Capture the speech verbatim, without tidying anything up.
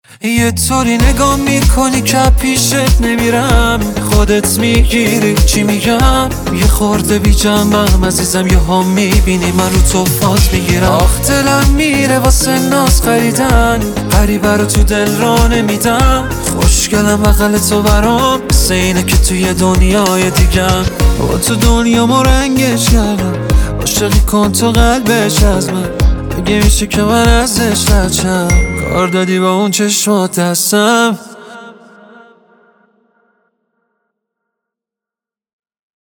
یه طوری نگاه میکنی که پیشت نمیرم، خودت میگیری چی میگم. یه خورده بی جنبم عزیزم، یه ها میبینی من رو تو فاز میگیرم. آخ دلم میره واسه ناز خریدن، غریبه رو تو دل را نمیدم. خوشگلم بغل تو برام مثل اینه که توی دنیای دیگم. با تو دنیا ما رنگش کردم، عاشقی کن تو قلبش از من. اگه میشه که من ازش رد شم، کار دادی با اون چشمات دستم.